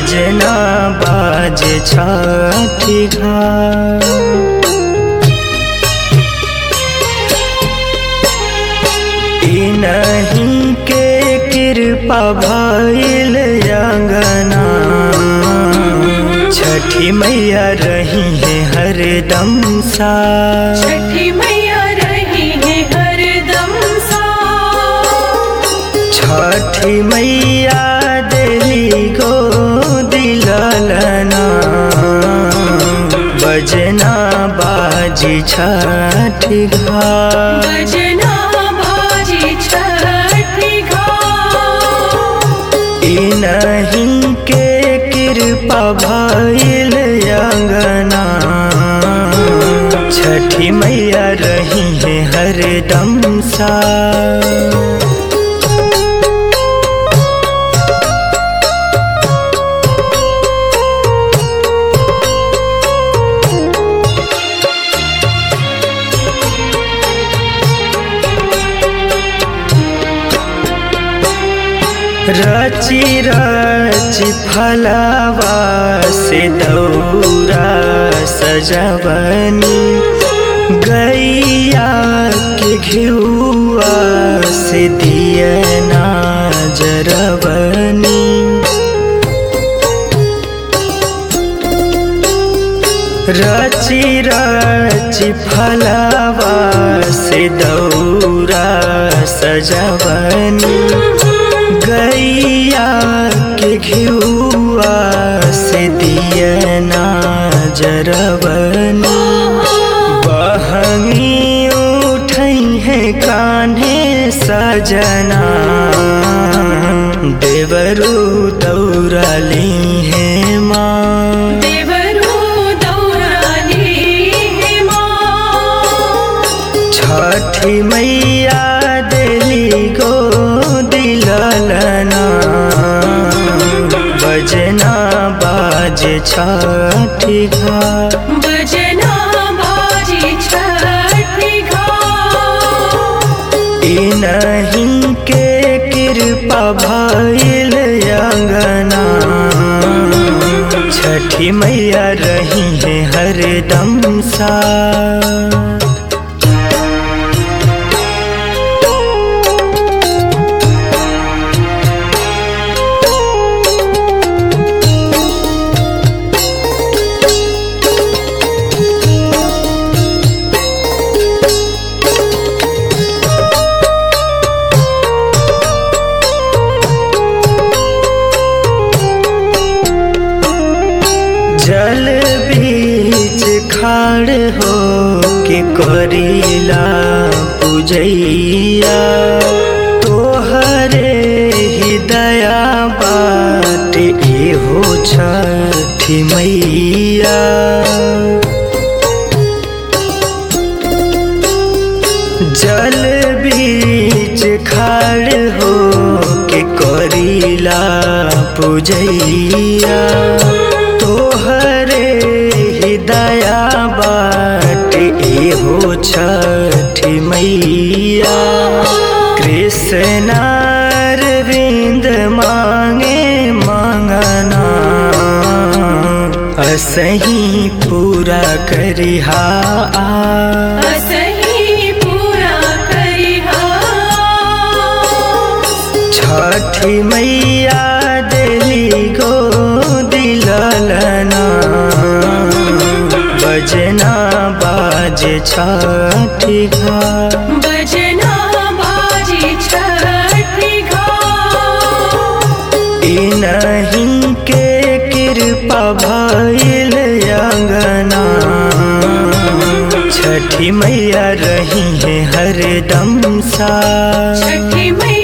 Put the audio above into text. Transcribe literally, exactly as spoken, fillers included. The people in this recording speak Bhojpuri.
बजना बाजे छठी घाट। इन्हीं के कृपा भइल अंगना, छठी मैया रही है हरदम साथ। छठी मैया रही है हरदम साथ। छठी मैया दिली गोदी ललना, बजना बाजी छठी घाट। बजना बाजी छठी घाट। इन्हीं के कृपा भइल अंगना, छठी मैया रही है हरदम साथ। रची रची फलवा से दौरा सजवनी, गैया के घिउआ से दियना जरवनी। रची रची फलवा से दौरा सजवनी, गैया के घिउआ से दियना जरवनी। बहनी उठई है कान्हे सजना, देवरू दौड़ाली है माँ। देवरू दौड़ाली है माँ। छठी मैया दिली गोदी ललना, बजना बाजे छठी घाट। बजना बाजी छठी घाट। इन्हीं के कृपा भइल अंगना, छठी मैया रही है हरदम साथ। जल बीच खाड़ हो के करीला पूजैया, तोहरे ही दया बाट एहो छठी मैया। जल बीच खाड़ हो के करीला पूजैया, तोहरे ही दया बाट एहो छठी मैया। कृष्ण अरविंद मांगे मांगना, असही पूरा करिहा असही पूरा करिहा। छठी मैया दिली गोदी ललना, बजना बाजे छठी घाट। बजना बाजी छठी घाट। इन्हीं के कृपा भइल अंगना, छठी मैया रही है हरदम साथ। छठी मैया